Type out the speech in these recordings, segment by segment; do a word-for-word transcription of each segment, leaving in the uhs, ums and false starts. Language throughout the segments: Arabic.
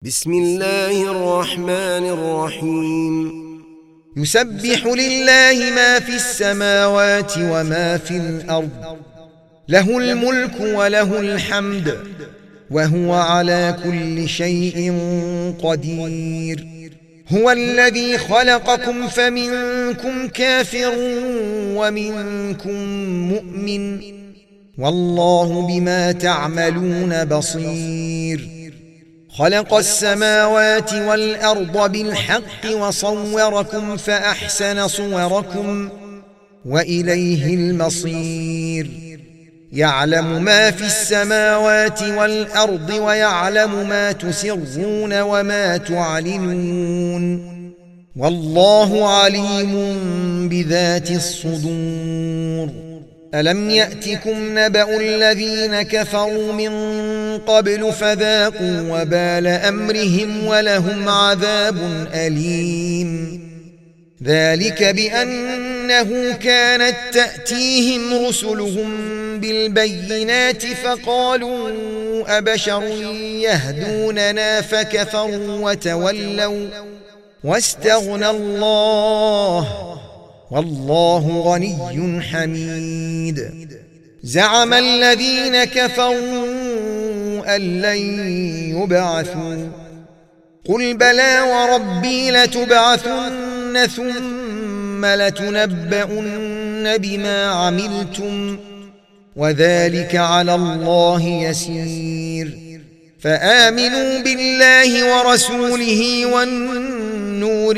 بسم الله الرحمن الرحيم. يسبح لله ما في السماوات وما في الأرض، له الملك وله الحمد، وهو على كل شيء قدير. هو الذي خلقكم فمنكم كافر ومنكم مؤمن، والله بما تعملون بصير. خلق السماوات والأرض بالحق وصوركم فأحسن صوركم وإليه المصير. يعلم ما في السماوات والأرض ويعلم ما تسرون وما تعلنون، والله عليم بذات الصدور. ألم يأتكم نبأ الذين كفروا من قبل فذاقوا وبال أمرهم ولهم عذاب أليم. ذلك بأنه كانت تأتيهم رسلهم بالبينات فقالوا أبشر يهدوننا فكفروا وتولوا واستغنى الله، والله غني حميد. زعم الذين كفروا أن لن يبعثوا، قل بلى وربي لتبعثن ثم لتنبؤن بما عملتم، وذلك على الله يسير. فآمنوا بالله ورسوله والنور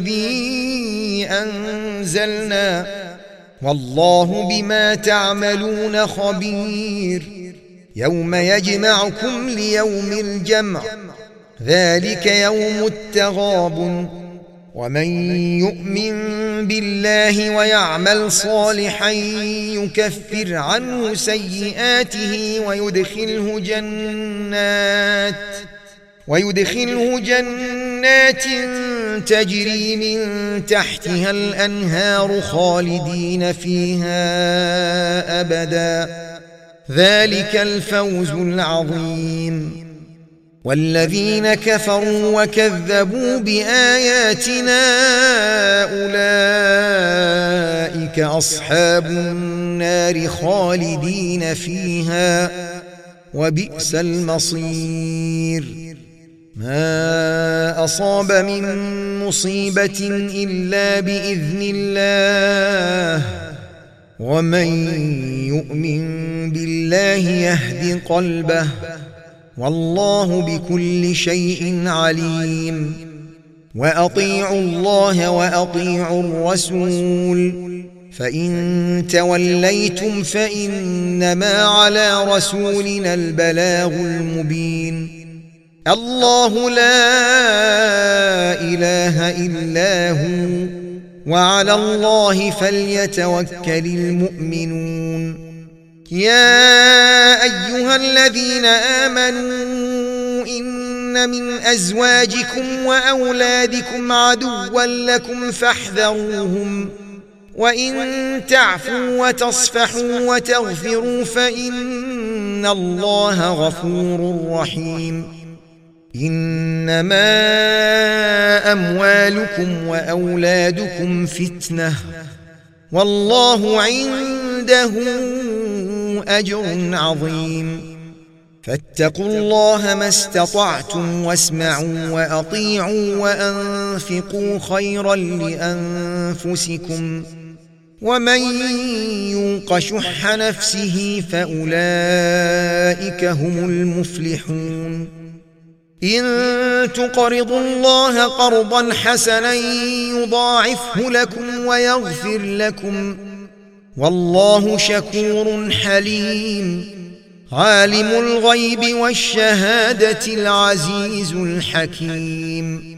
الذي أنزلنا، والله بما تعملون خبير. يوم يجمعكم ليوم الجمع، ذلك يوم التغابن. ومن يؤمن بالله ويعمل صالحا يكفر عنه سيئاته ويدخله جنات ويدخله جنات تجري من تحتها الأنهار خالدين فيها أبدا، ذلك الفوز العظيم. والذين كفروا وكذبوا بآياتنا أولئك أصحاب النار خالدين فيها، وبئس المصير. ما أصاب من مصيبة إلا بإذن الله، ومن يؤمن بالله يهد قلبه، والله بكل شيء عليم. وأطيعوا الله وأطيعوا الرسول، فإن توليتم فإنما على رسولنا البلاغ المبين. الله لا إله إلا هو، وعلى الله فليتوكل المؤمنون. يا أيها الذين آمنوا إن من أزواجكم وأولادكم عدوا لكم فاحذروهم، وإن تعفوا وتصفحوا وتغفروا فإن الله غفور رحيم. إنما أموالكم وأولادكم فتنة، والله عنده أجر عظيم. فاتقوا الله ما استطعتم واسمعوا وأطيعوا وأنفقوا خيرا لأنفسكم، ومن يوق شح نفسه فأولئك هم المفلحون. إن تقرضوا الله قرضا حسنا يضاعفه لكم ويغفر لكم، والله شكور حليم. عالم الغيب والشهادة العزيز الحكيم.